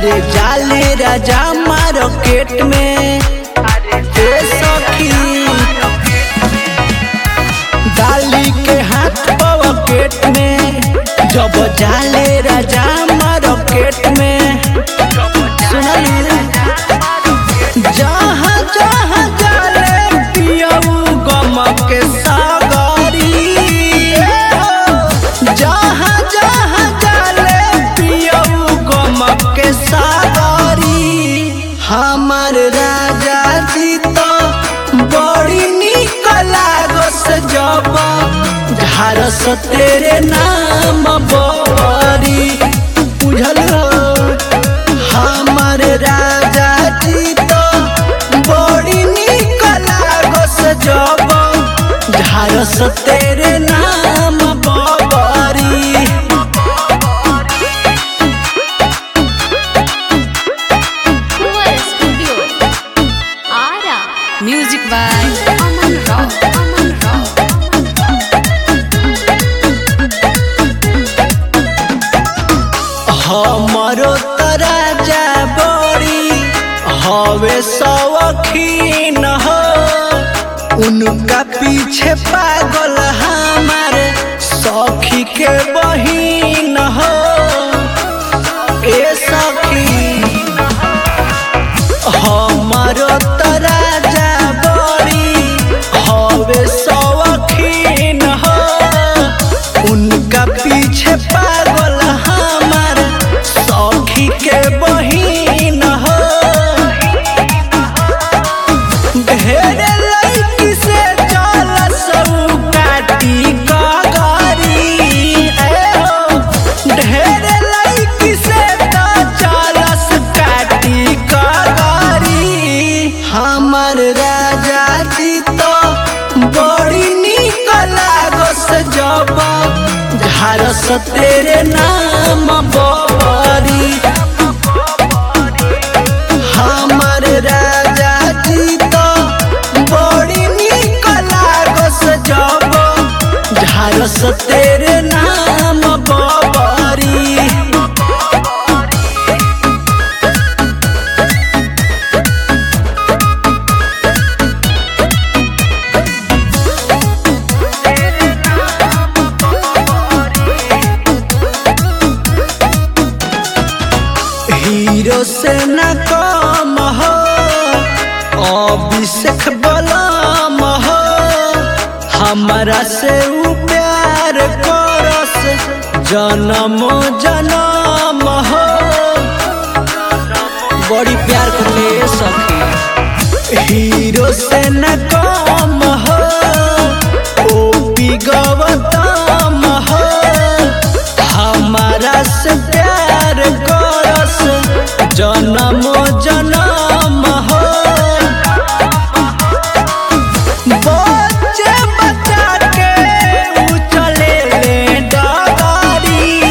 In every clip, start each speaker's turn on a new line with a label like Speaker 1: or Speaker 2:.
Speaker 1: अरे जाले राजा मार्केट में सखी डाली के हाथ पॉकेट में जब जाले राजा मार्केट में सुनली जहाँ जहाँ जाले पियऊ गम के सागरी जहाँ जहाँ जाले पियऊ गम के सागरी हमार राजा जी तो बड़ी निक लागस जब झारस तेरे नाम बरी बुझल हमार राजा जी तो बड़ी निक लागस जब झारस तेरे नाम बरी
Speaker 2: Music by Aman Rao.
Speaker 1: हमारो राजा बड़ी हवे शौकीन हो उनका पीछे पागल हमारे सखी के बहिन हो ए सखी हमारो राजा बड़ी हवे शौकीन हो उनका पीछे पागल हमार सखी के बहिन हो ढेर लड़की से चल सब काटी कगरी ढेर लड़की से तो चलस काटी कगरी हमार राजा जी तो बड़ी निक लागस जब झारस तेरे नाम बरी हमार राजा जी तो बड़ी निक लागस जब झारस तेरे नाम बरी हीरो से न कम हो अभिषेक बलम हो हमारा से उ प्यार करस जन्म जन्म हो बड़ी प्यार करले सखी हीरो से न कम हो ओपी गौतम हो हमारा से प्यार करस जन्म जन्म हो बच्चे बच्चा के उछले डगरी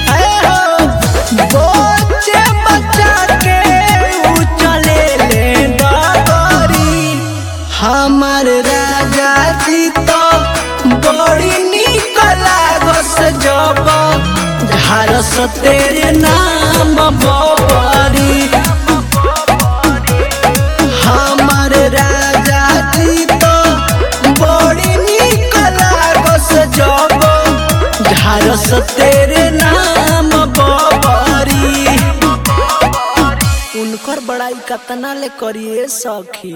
Speaker 1: बच्चे बच्चा के उछले डगरी हमार राजा जी तो बड़ी निक लागस जब झारस तेरे नाम बरी हमार राजा जी तो बड़ी निक लागस जब झारस तेरे नाम बरी उनकर बड़ाई कतना ले करिए सखी।